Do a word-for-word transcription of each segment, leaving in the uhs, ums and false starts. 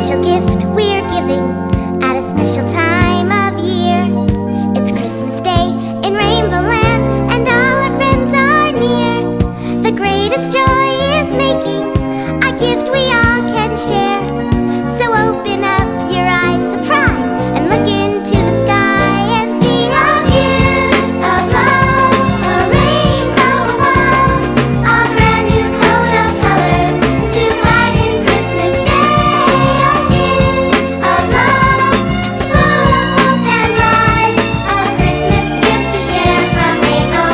special gift we're giving at a special time of year. It's Christmas Day in Rainbow Land, and all our friends are near. The greatest joy is making a gift we all can share. So open up your eyes, surprise, and look into the sky and see a gift of love, a rainbow above, a brand new coat of colors to brighten Christmas Day. A gift of love, full of hope and light, a Christmas gift to share from Rainbow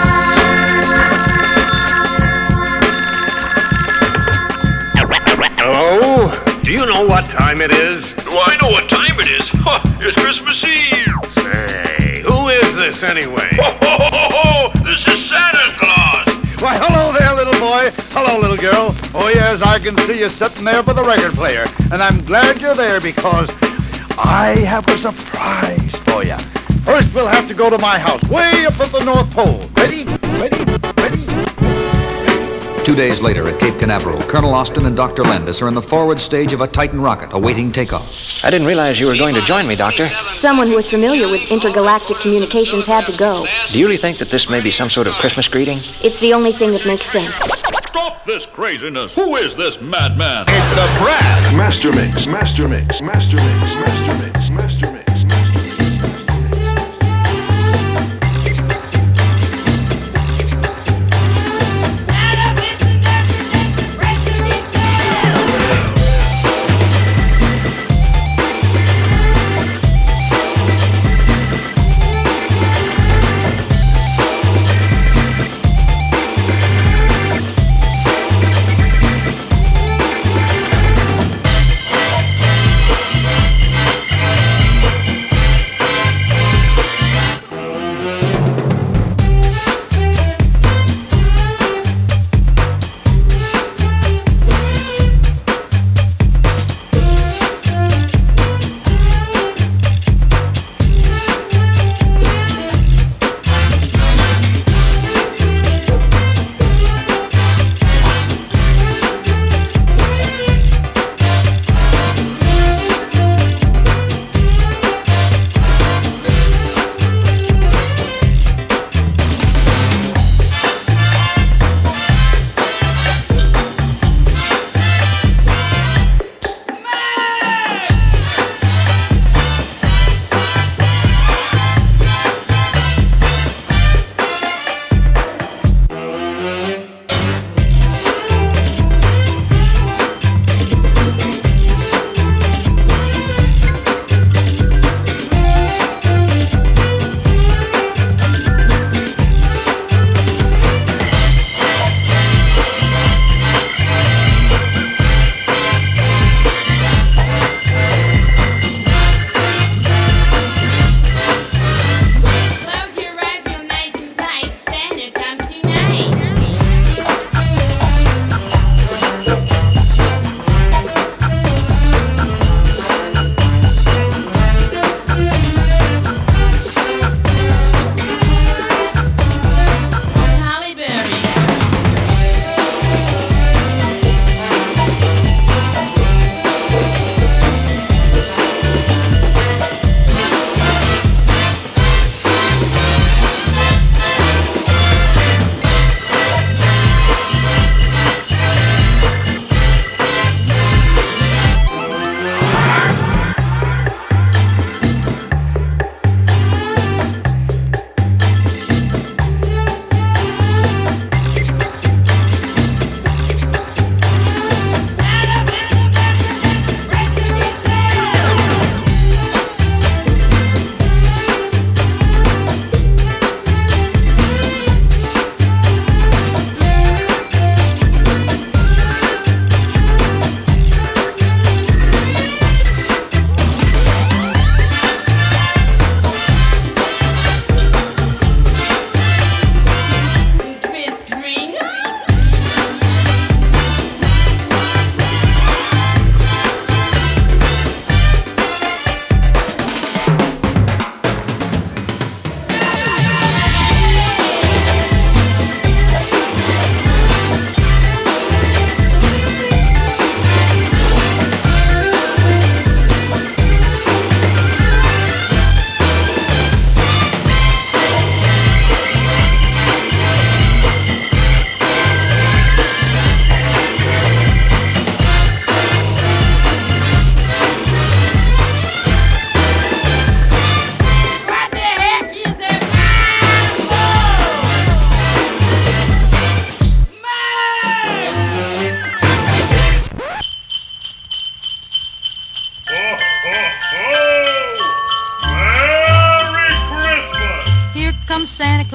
Bride. Hello? Do you know what time it is? Do I know what time it is? Huh, it's Christmas Eve. Say, who is this anyway? Ho, ho, ho, ho, ho! This is Santa Claus. Why, hello there, little boy. Hello, little girl. Oh, yes, I can see you sitting there by the record player. And I'm glad you're there because I have a surprise for you. First, we'll have to go to my house, way up at the North Pole. Ready? Ready? Ready? Two days later at Cape Canaveral, Colonel Austin and Doctor Landis are in the forward stage of a Titan rocket awaiting takeoff. I didn't realize you were going to join me, Doctor. Someone who is familiar with intergalactic communications had to go. Do you really think that this may be some sort of Christmas greeting? It's the only thing that makes sense. Stop this craziness! Who is this madman? It's the Brat. Master Mix, Master Mix, Master Mix, Master Mix, Master Mix.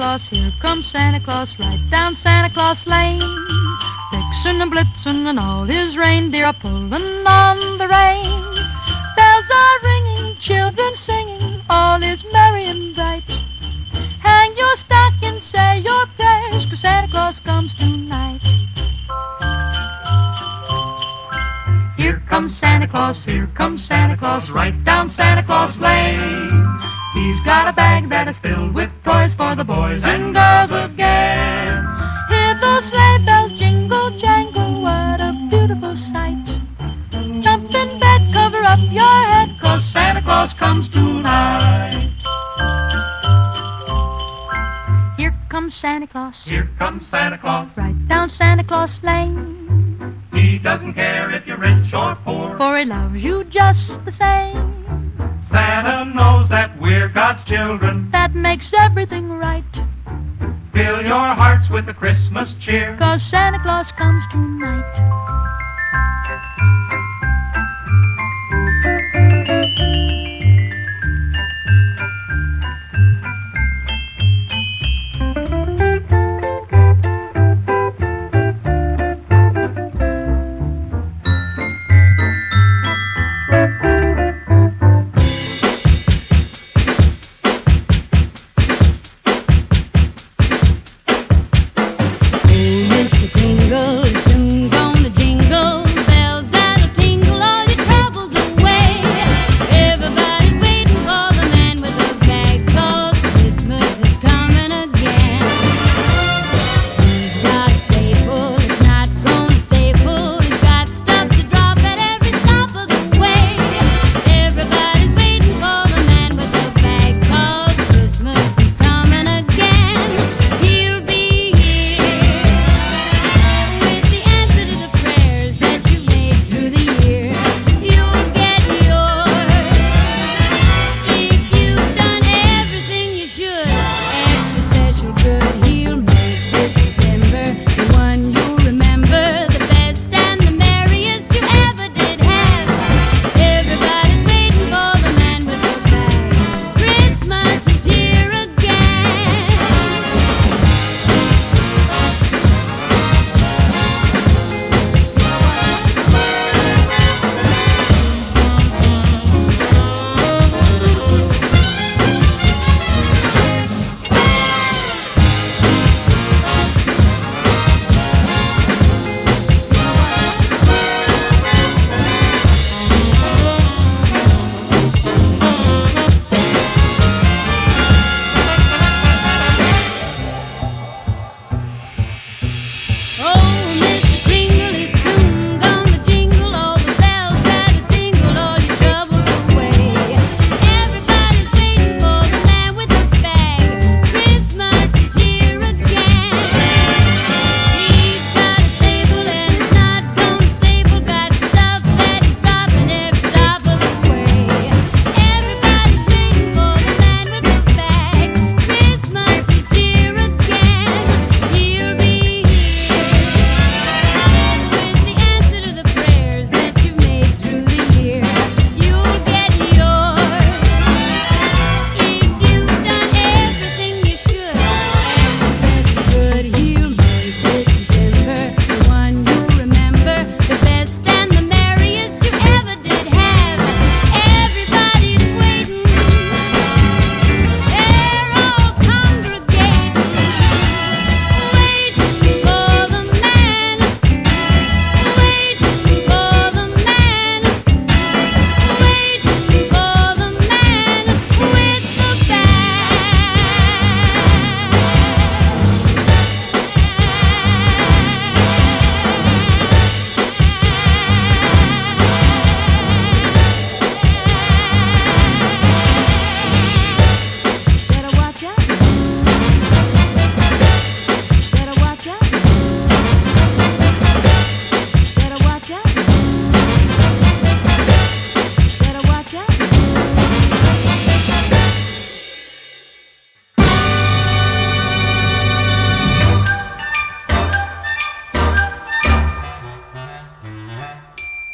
Claus, here comes Santa Claus, right down Santa Claus Lane. Vixen and Blitzen and all his reindeer are pulling on the rein. Bells are ringing, children singing, all is merry and bright. Hang your stocking, say your prayers, 'cause Santa Claus comes tonight. Here comes Santa Claus, here comes Santa Claus, right down Santa Claus Lane. He's got a bag that is filled with toys for the boys and girls again. Hear those sleigh bells jingle, jangle, what a beautiful sight. Jump in bed, cover up your head, 'cause Santa Claus comes tonight. Here comes Santa Claus, here comes Santa Claus, right down Santa Claus Lane. He doesn't care if you're rich or poor, for he loves you just the same. Santa knows that we're God's children, that makes everything right. Fill your hearts with the Christmas cheer, 'cause Santa Claus comes tonight.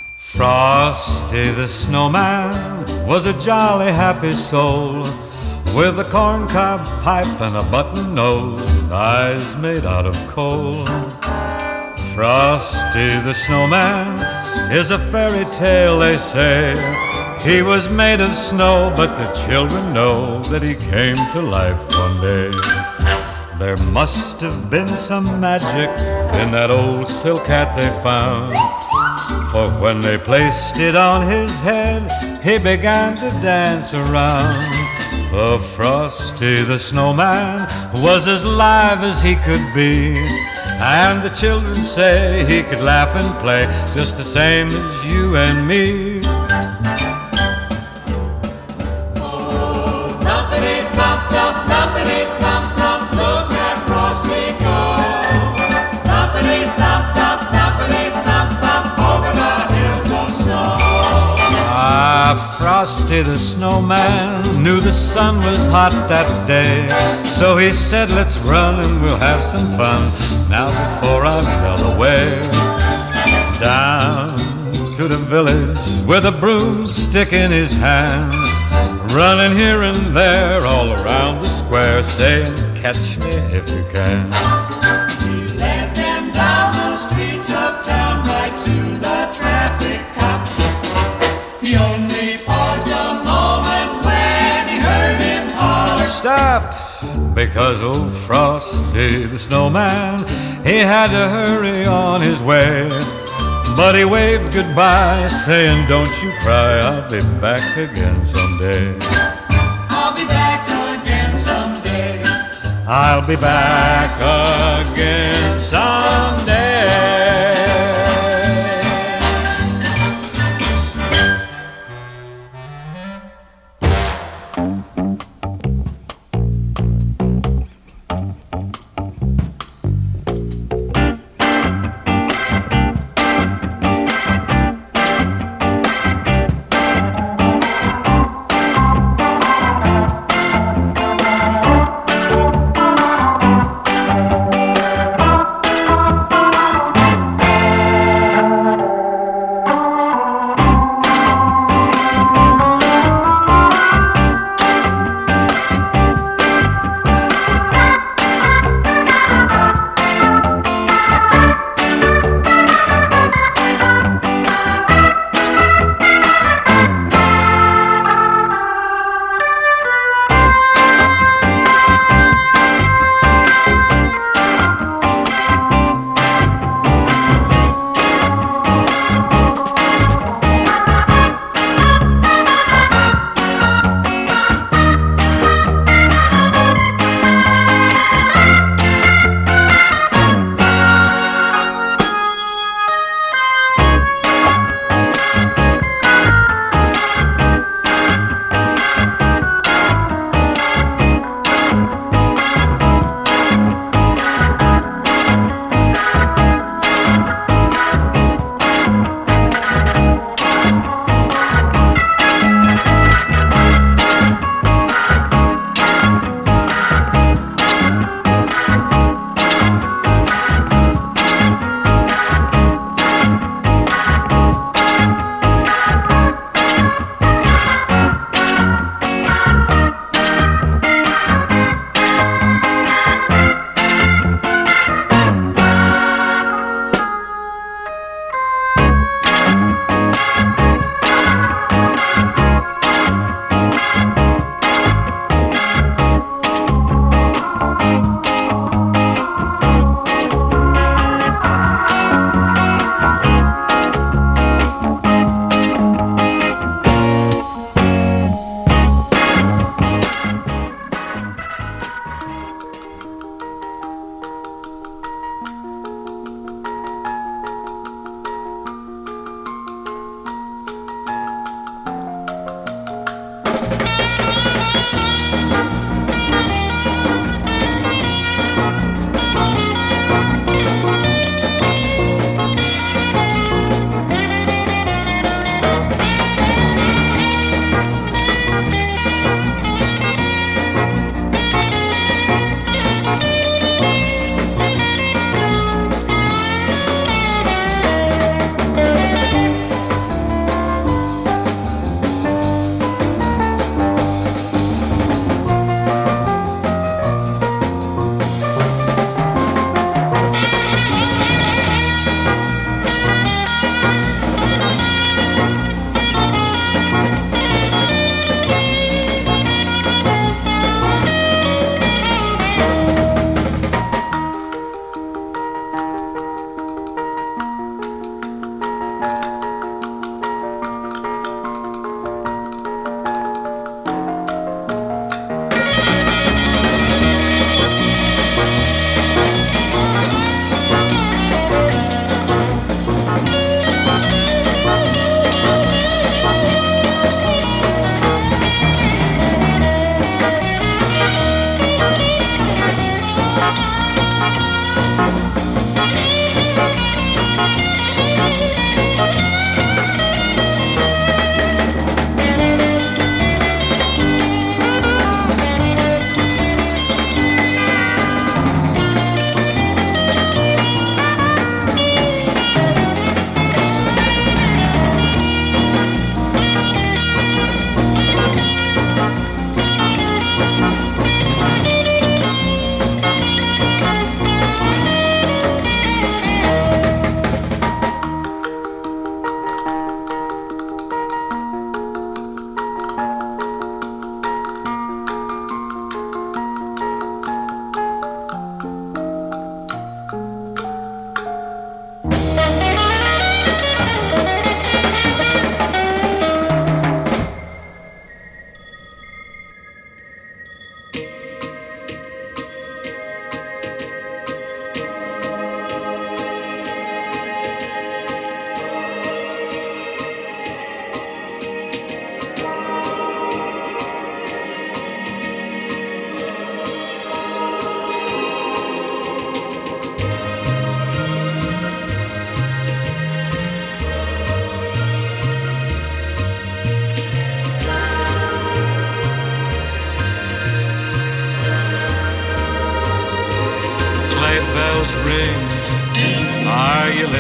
Frosty the Snowman was a jolly happy soul. with a corncob pipe and a button nose, and eyes made out of coal. Frosty the Snowman is a fairy tale, they say. He was made of snow, but the children know that he came to life one day. There must have been some magic in that old silk hat they found, for when they placed it on his head, he began to dance around. The Frosty the Snowman was as live as he could be, and the children say he could laugh and play just the same as you and me. Oh, thumpity thump thump, thumpity thump thump, look at Frosty go. Thumpity thump thump, thumpity thump thump, over the hills of snow. Ah, Frosty the Snowman knew the sun was hot that day, so he said, let's run and we'll have some fun now before I melt away. Down to the village with a broomstick in his hand, running here and there all around the square, saying, catch me if you can. He led them down the streets of town right to the traffic cop. He only paused a moment when he heard him holler, stop! Because old Frosty the Snowman, he had to hurry on his way. But he waved goodbye, saying, don't you cry, I'll be back again someday. I'll be back again someday. I'll be back again someday.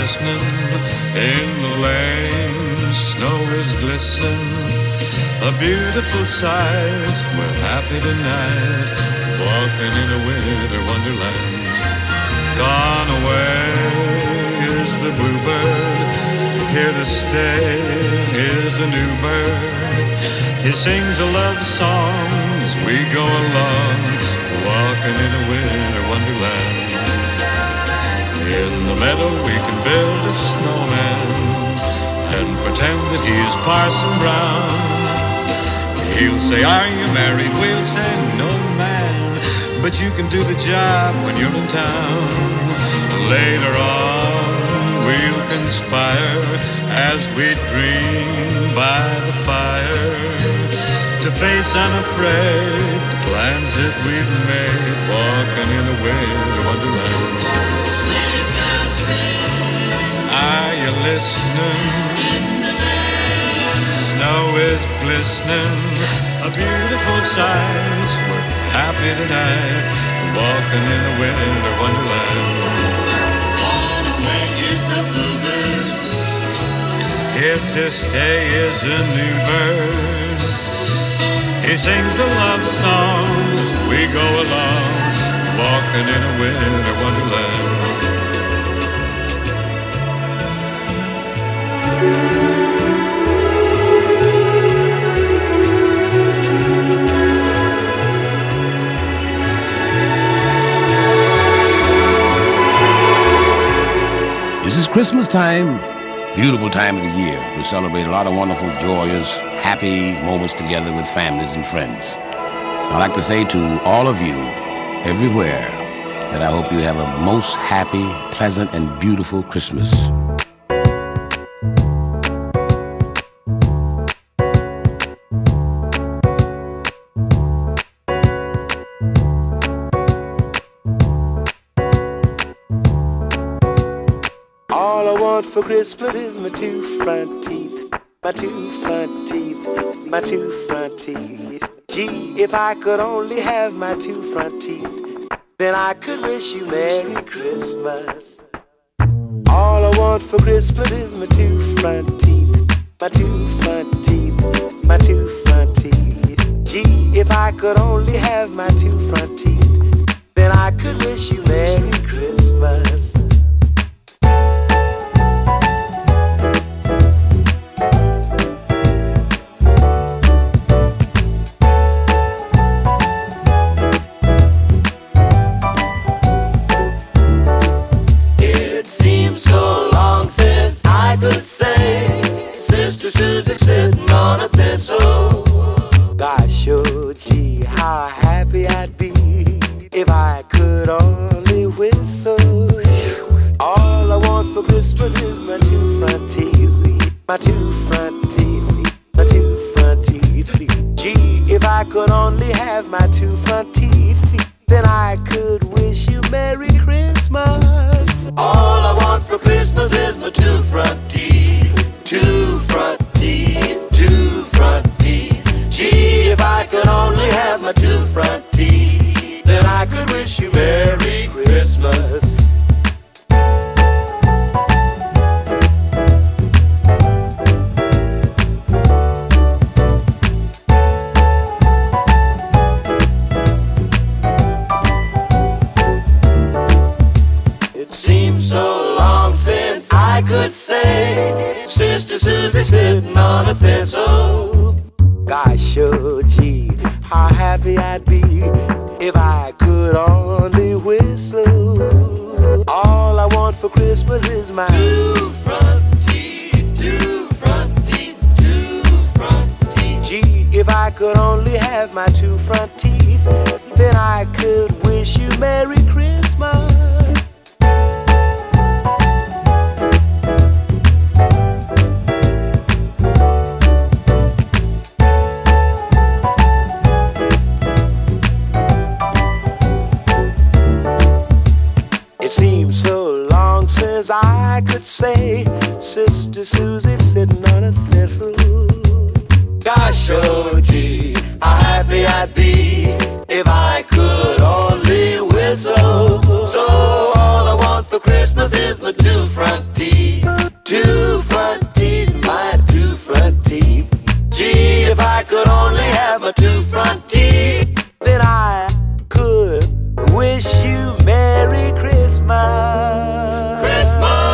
listening. In the lane, snow is glistening. A beautiful sight, we're happy tonight, walking in a winter wonderland. Gone away is the bluebird, here to stay is a new bird. He sings a love song as we go along, walking in a winter wonderland. In the meadow we can build a snowman and pretend that he's Parson Brown. He'll say, are you married? We'll say, no man, but you can do the job when you're in town. Later on we'll conspire as we dream by the fire to face unafraid the plans that we've made, walking in a winter wonderland. Sleigh bells ring. Are you listening? Snow is glistening, a beautiful sight. We're happy tonight, walking in a winter wonderland. Gone away is the bluebird, here to stay is a new bird. He sings a love song as we go along, walking in a winter wonderland. This is Christmas time, beautiful time of the year. We celebrate a lot of wonderful, joyous, happy moments together with families and friends. I'd like to say to all of you, everywhere, that I hope you have a most happy, pleasant, and beautiful Christmas. For Christmas is my two front teeth, my two front teeth, my two front teeth. Gee, if I could only have my two front teeth, then I could wish you Merry Christmas. All I want for Christmas is my two front teeth, my two front teeth, my two front teeth. Gee, if I could only have my two front teeth, then I could wish you Merry Christmas. Susie sitting on a thistle. Gosh, sure, gee, how happy I'd be if I could only whistle. All I want for Christmas is my two front teeth, my two front teeth, my two front teeth. Gee, if I could only have my two front teeth, then I could wish you Merry Christmas. All I want for Christmas is my two front teeth, two front teeth, two front teeth. Gee, if I could only have my two front teeth, then I could wish you Merry Christmas. It seems so long since I could say Sister Susie sitting on a thistle. Gosh, sure, gee, how happy I'd be if I could only whistle. All I want for Christmas is my two front teeth, two front teeth, two front teeth. Gee, if I could only have my two front teeth, then I could wish you Merry Christmas. It seems so long since I could say Sister Susie sitting on a thistle. Gosh, oh gee, how happy I'd be if I could only whistle. So all I want for Christmas Christmas is my two front teeth. Two front teeth, my two front teeth. Gee, if I could only have my two front teeth, then I could wish you Merry Christmas. Christmas.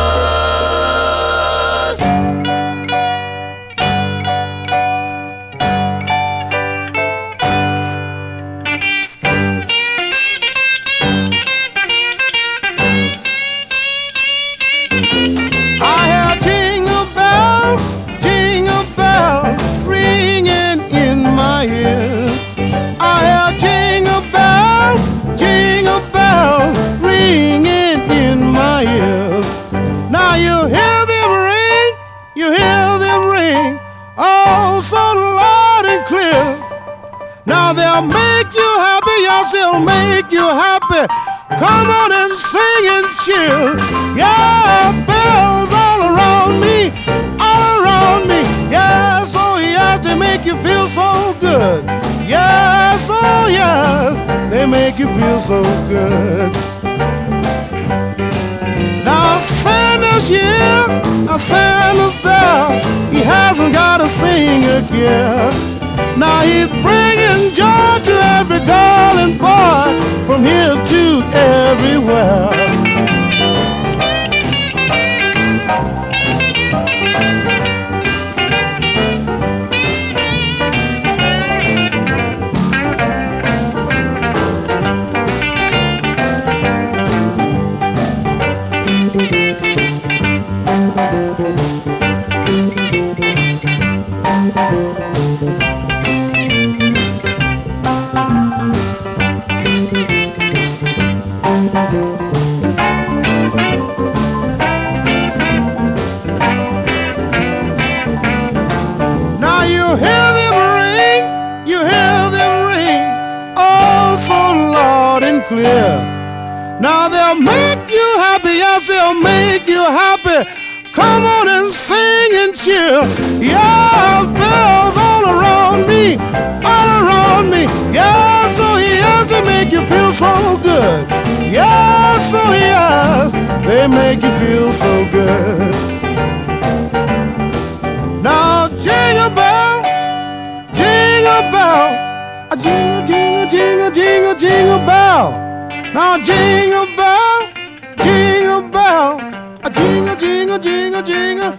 Now they'll make you happy, yes, they'll make you happy. Come on and sing and cheer. Yeah, bells all around me, all around me. Yes, oh yes, they make you feel so good. Yes, oh yes, they make you feel so good. Now Santa's here, now Santa's there. He hasn't got a singer gear. Now he's bringing joy to every girl and boy, from here to everywhere. Now you hear them ring, you hear them ring, oh so loud and clear. Now they'll make you happy, yes, they'll make you happy. Come on and sing and cheer. Yeah, bells all around me, all around me. Yes, oh yes, they make you feel so good. Yes, oh yes, they make you feel so good. Now jingle bell, jingle bell, a jingle, jingle, jingle, jingle, jingle bell. Now jingle bell, jingle bell, a jingle, jingle, jingle, jingle.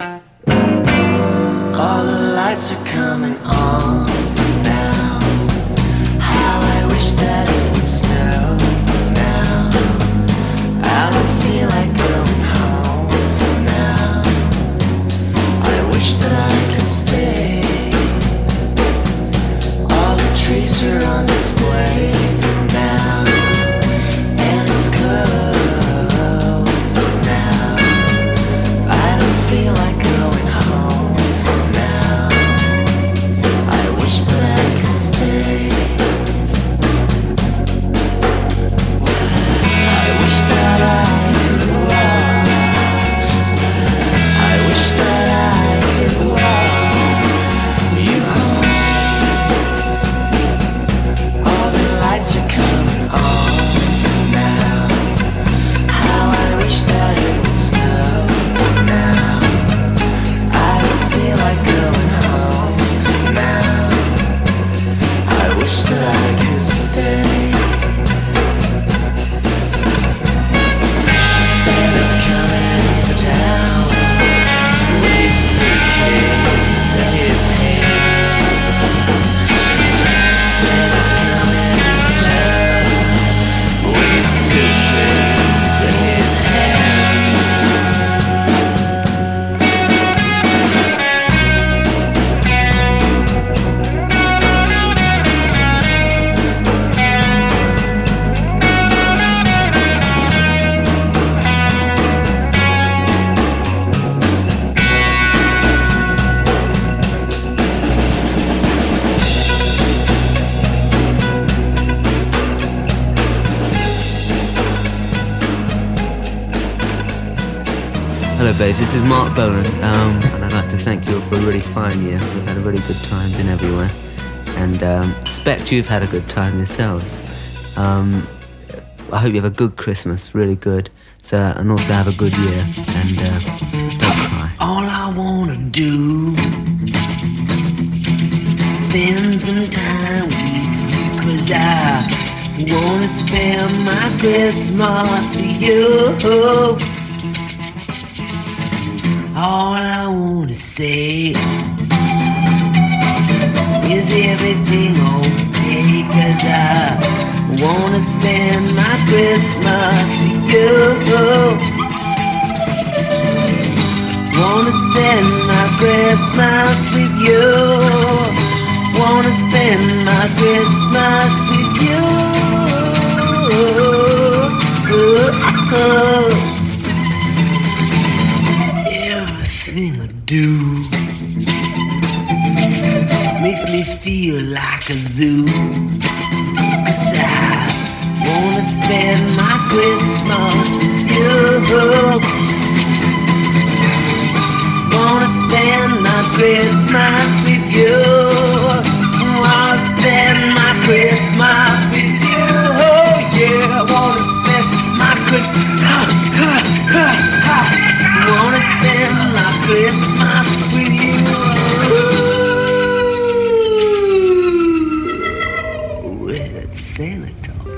All the lights are coming on now. How I wish that it would snow now. I don't feel like going home now. I wish that I could stay. All the trees are on display now, and it's cold now. I don't feel like going home now. I wish that I could stay. I wish that I could walk. I wish that I could walk you home. All the lights are coming on now. How I wish that it would snow now. I don't feel like going home now. I wish that I could stay. Santa's coming to town with his suitcase in his hand. Santa's coming to town with his suitcase in his hand. Hello babes, this is Mark Bolan, um, and I'd like to thank you for a really fine year. We've had a really good time, been everywhere, and um, expect you've had a good time yourselves. Um, I hope you have a good Christmas, really good. So, and also have a good year, and uh, don't cry. All I wanna do, spend some time with you, 'cause I wanna spend my Christmas with you. All I wanna say is everything okay, 'cause I wanna spend my Christmas with you. Wanna spend my Christmas with you. Wanna spend my Christmas with you. Everything I do makes me feel like a zoo. 'Cause I wanna spend my Christmas with you. Wanna spend my Christmas with you. Wanna spend my Christmas with you. Oh yeah, I wanna spend my Christmas. Wanna spend my Christmas with you. Well, that's Santa talking.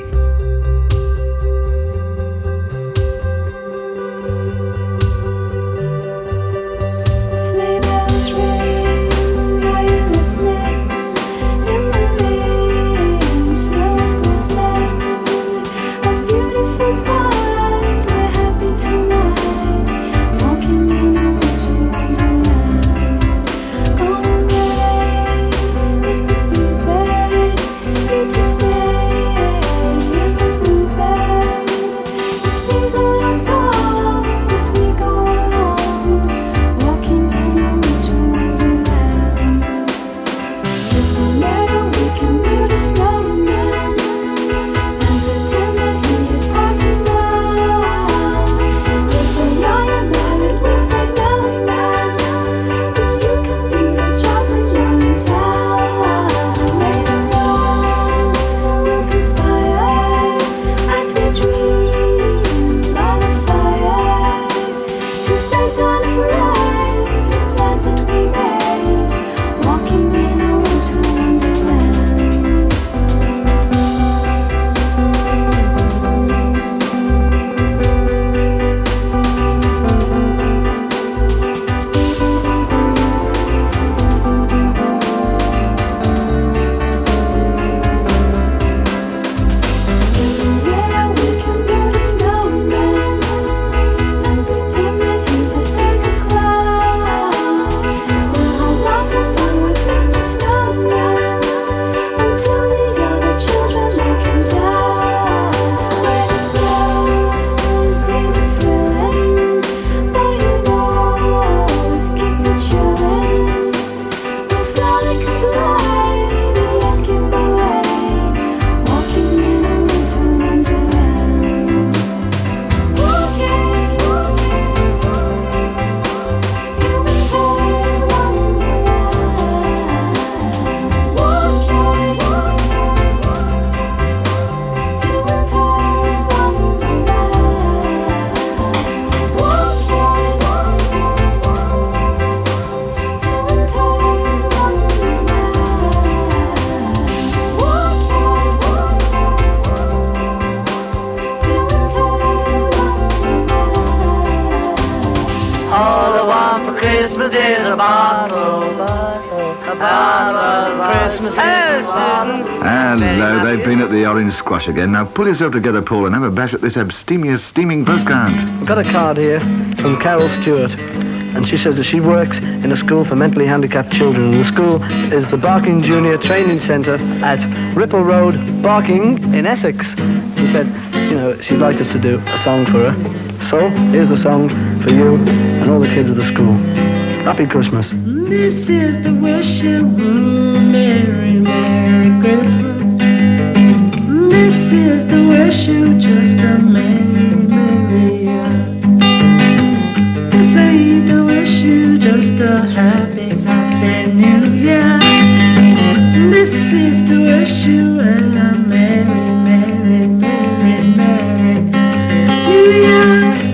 Sleigh bells ring, are you listening? In the lane, snow is glistening. A beautiful sight, we're happy tonight, walking in a winter wonderland. Gone away is the bluebird, here to stay is the bluebird. He sings a little song as we go along, walking in a winter wonderland. In the meadow we can build a snowman and pretend that he is passing by. We're so young and married, we'll say Merry Man, but you can do the job when you're in town. Later on we'll conspire as we dream by the fire to face unafraid the plans that we made, walking in a winter wonderland. Yeah, we can build a snowman and pretend that he's a circus clown. We'll have lots of fun with Mister Snowman until the other children knock him down. When it snows, ain't it thrilling? Boy, you know us kids are chillin'. We'll frolic and fly the Eskimo way, walking in a winter wonderland. Walking in a winter wonderland. Walking in a All I want for Christmas is a bottle, a bottle of Christmas is a bottle. Hello, they've been at the Orange Squash again. Now pull yourself together, Paul, and have a bash at this abstemious, steaming postcard. I've got a card here from Carol Stewart, and she says that she works in a school for mentally handicapped children. The school is the Barking Junior Training Centre at Ripple Road, Barking, in Essex. She said, you know, she'd like us to do a song for her. So, here's the song for you and all the kids of the school. Happy Christmas. This is the wish you Merry, Merry Christmas. This is the wish you just a Merry, Merry. This ain't the wish you just a Happy, Happy New Year. This is to wish you a merry, merry, merry, merry New Year.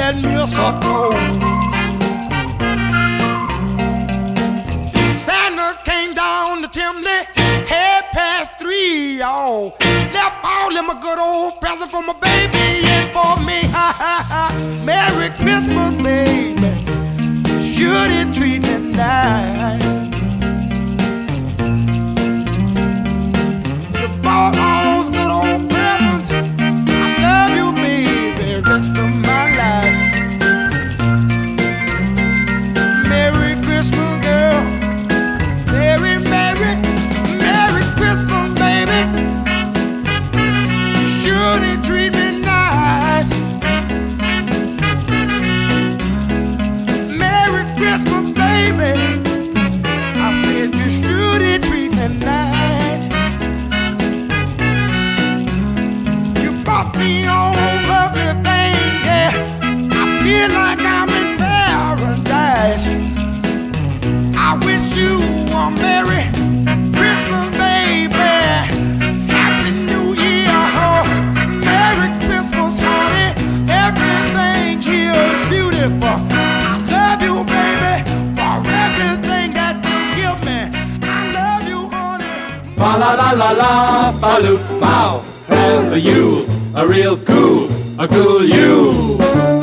that mistletoe. Santa came down the chimney, half past three, y'all. Left all them a good old present for my baby and for me. Ha ha ha. Merry Christmas, baby. Should it treat me nice? You bought all those good old presents. I love you, baby, rest of my life. Merry Christmas, girl. Merry, Merry, Merry Christmas, baby. Should it treat me nice? Merry Christmas, baby. I said you should it treat me nice. You bought me all lovely things, yeah. I feel like I'm in paradise. I wish you a Merry Christmas, baby. Happy New Year, oh. Merry Christmas, honey. Everything here is beautiful. I love you, baby, for everything that you give me. I love you, honey. Fa la la la la, ba-loop, bow. Have a Yule, a real cool, a cool Yule.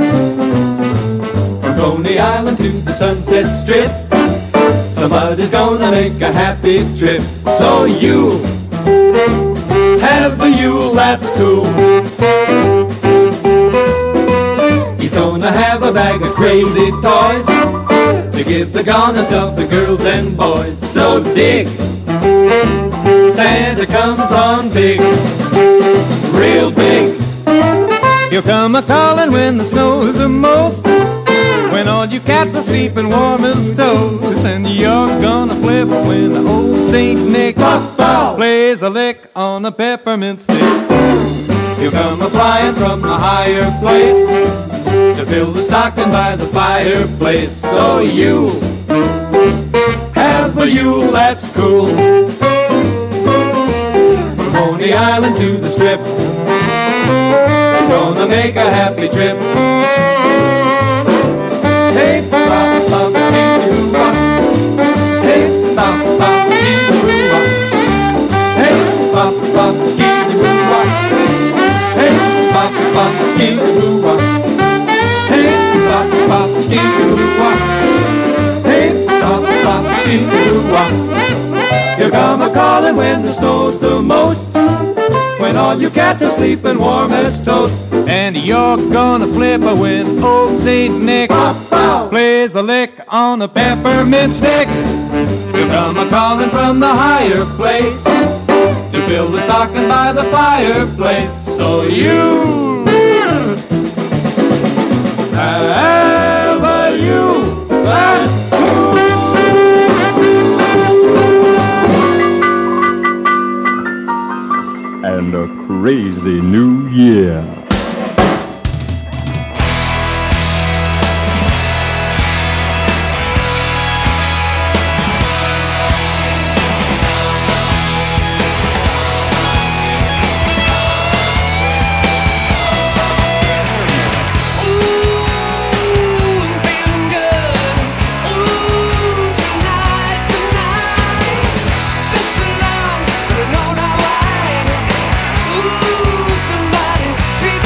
From Coney Island to the Sunset Strip, somebody's gonna make a happy trip. So you have a Yule, that's cool. He's gonna have a bag of crazy toys to give the gonna stuff the girls and boys. So dig, Santa comes on big, real big. He'll come a-calling when the snow is the most, when all you cats are sleeping warm as toast, and you're gonna flip when the old Saint Nick plays a lick on a peppermint stick. He'll come a-flying from the higher place to fill the stocking by the fireplace. So you have a Yule, that's cool. From Coney Island to the Strip, gonna make a happy trip. Hey, bop, bop, dee-doo-wah. Hey, bop, bop, dee-doo-wah. Hey, bop, bop, dee-doo-wah. Hey, bop, bop, dee-doo-wah. Hey, bop, bop, dee-doo-wah. Hey, bop, bop, dee-doo-wah. He'll come a-calling when the snow's the most, when all you cats are sleeping warm as toast, and you're gonna flip when old Saint Nick plays a lick on a peppermint stick. He'll come a-calling from the higher place to fill the stocking by the fireplace. So you have a Yule, that's cool. And a crazy new year. Somebody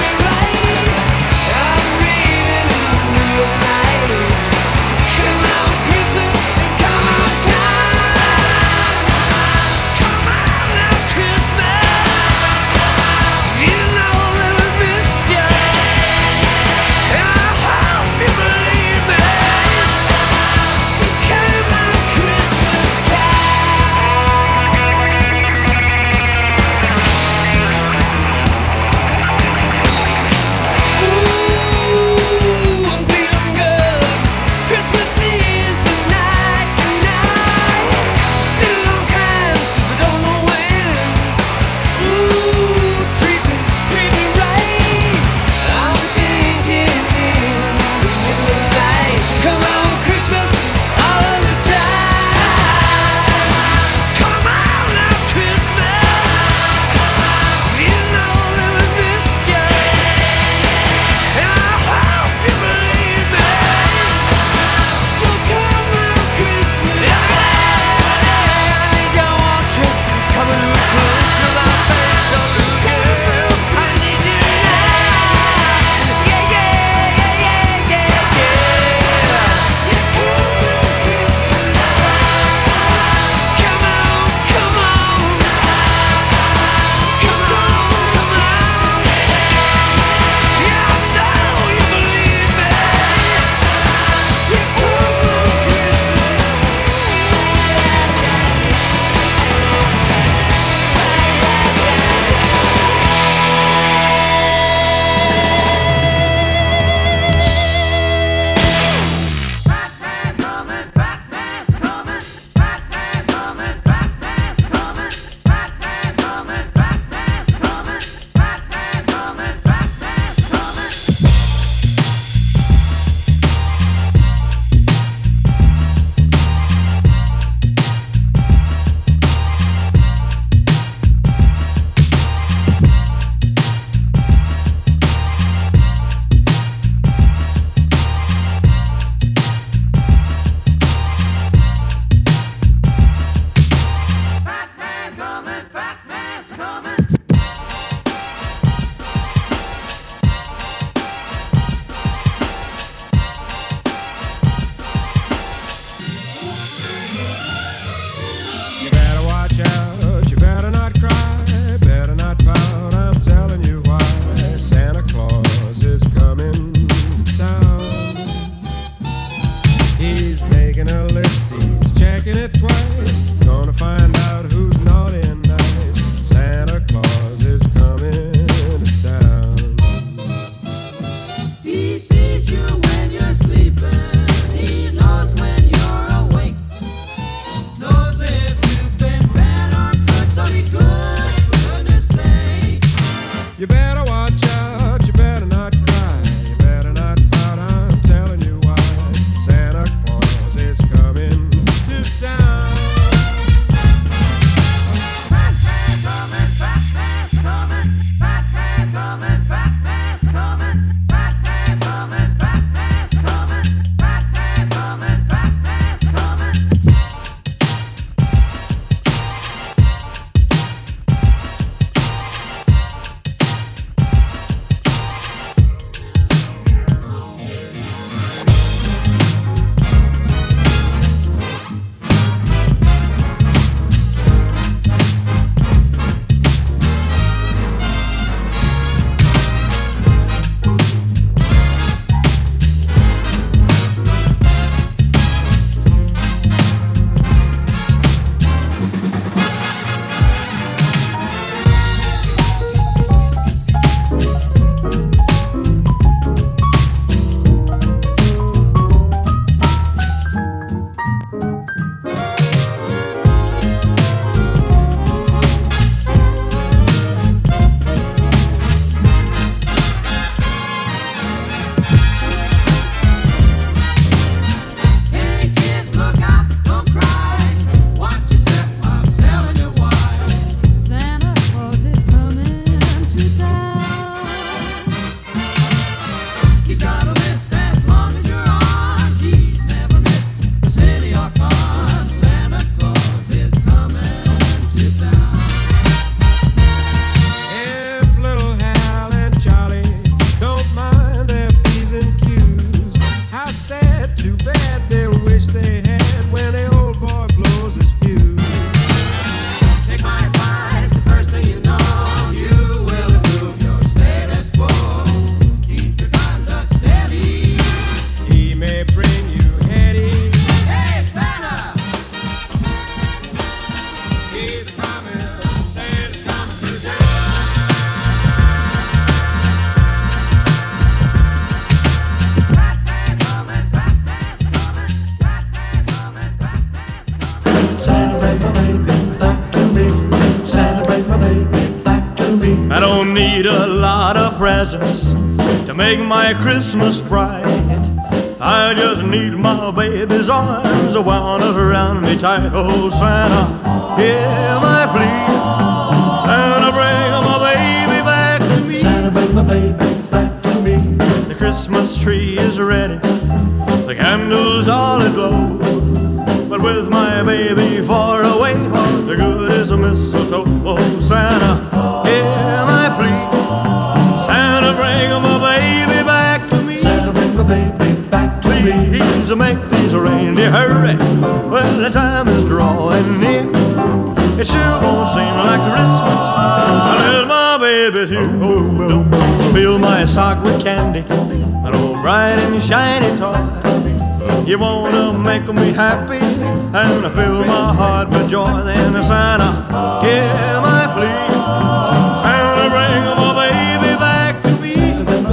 don't need a lot of presents to make my Christmas bright. I just need my baby's arms wound around me tight. Oh, Santa, hear my plea. Santa, bring my baby back to me. Santa, bring my baby back to me. The Christmas tree is ready, the candles all aglow, but with my baby far away, the good is a mistletoe. Oh, Santa, hear my plea. Santa, bring my baby back to me. Santa, bring my baby back to me. Please make these reindeer hurry. Well, the time is drawing near. It sure won't seem like Christmas unless my baby's here. Oh, don't fill my sock with candy, an old bright and shiny toy. You wanna make me happy and fill my heart with joy. Then Santa, hear my plea. Santa, bring my baby back to me.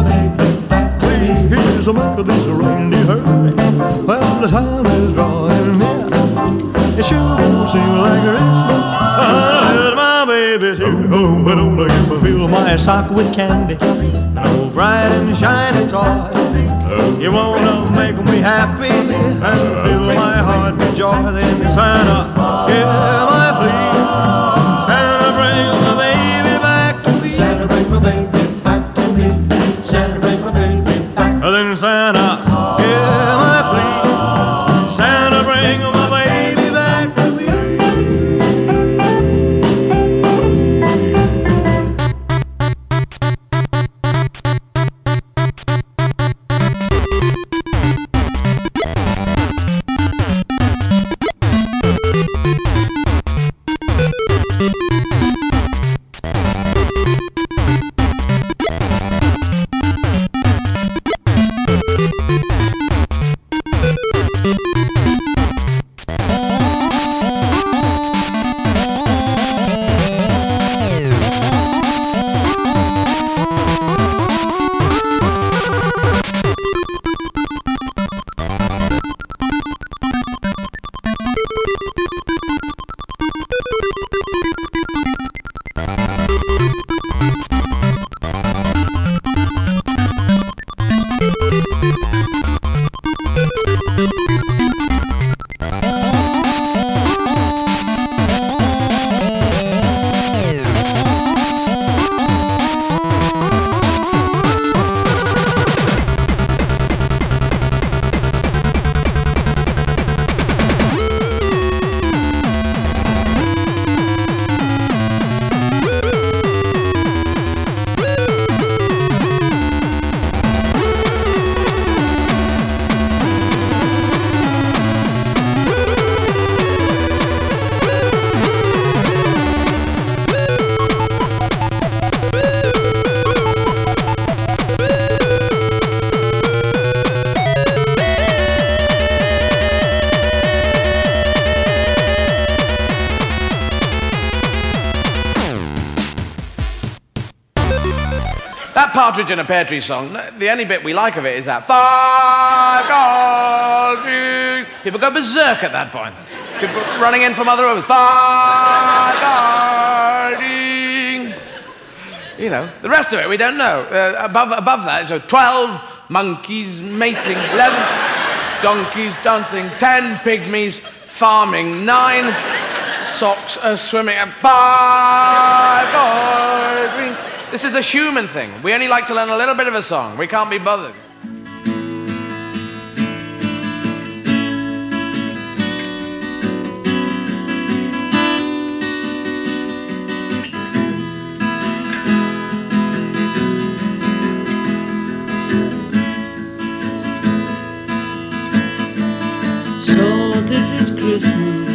Please make this reindeer hurry. Well, the time is drawing near. It sure won't seem like Christmas unless my baby's here. Oh, but don't let me fill my sock with candy, an old bright and shiny toy. You wanna make me happy and fill my heart with joy. Then Santa, hear my plea. Santa, bring my baby back to me. Santa, bring my baby back to me. Santa, bring my baby back. Then Santa, hear my plea. Santa, bring my baby back to me. Partridge in a Pear Tree song, the only bit we like of it is that five gold shoes. People go berserk at that point. People running in from other rooms. Five guarding. You know, the rest of it we don't know. Uh, above above that, so twelve monkeys mating, eleven donkeys dancing, ten pygmies farming, nine socks are swimming, and five guardings. This is a human thing. We only like to learn a little bit of a song. We can't be bothered. So this is Christmas,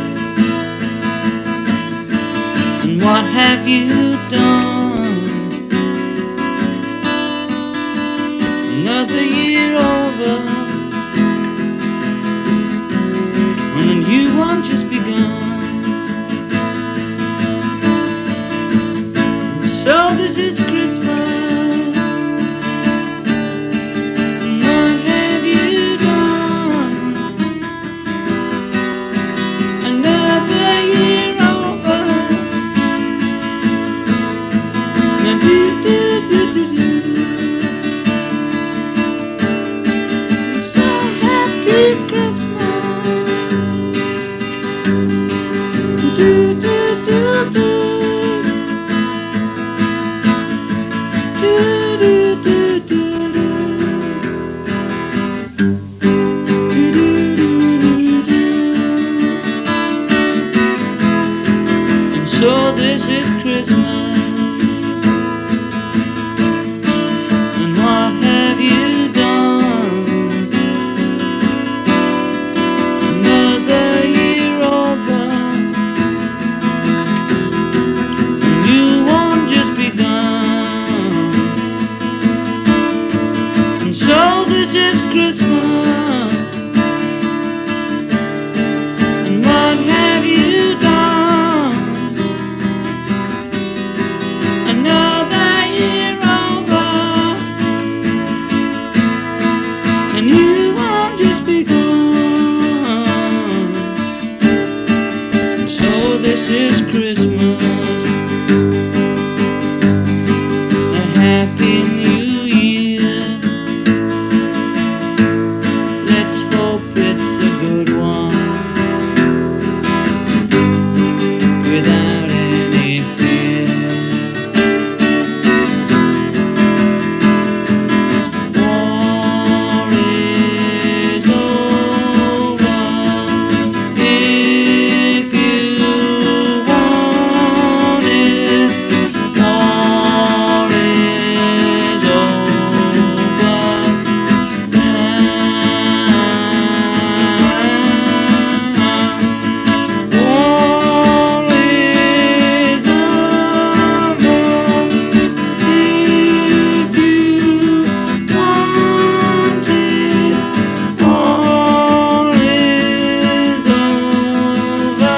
and what have you done? Another year over, when a new one just begun. So this is Christmas, and what have you done? Another year over, and a new Christmas, and what have you done? Another year over, and you won't just be gone. And so this is Christmas, a happy new year. Let's hope it's a good one, without any fear. War is over, if you want it. War is over now. War is over, if you want it. War is over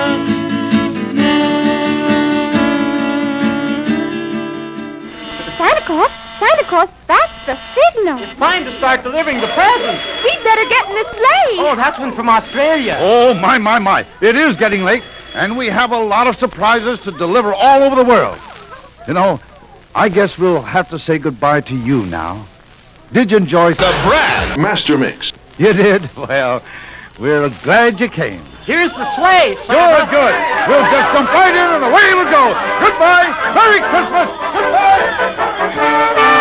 Santa Claus, Santa Claus, that's the signal. It's time to start delivering the presents. We'd better get in the sleigh. Oh, that's one from Australia. Oh, my, my, my. It is getting late, and we have a lot of surprises to deliver all over the world. You know, I guess we'll have to say goodbye to you now. Did you enjoy the Brad Master Mix? You did? Well, we're glad you came. Here's the sleigh. Good, good. We'll just jump right in and away we'll go. Goodbye. Merry Christmas. Goodbye.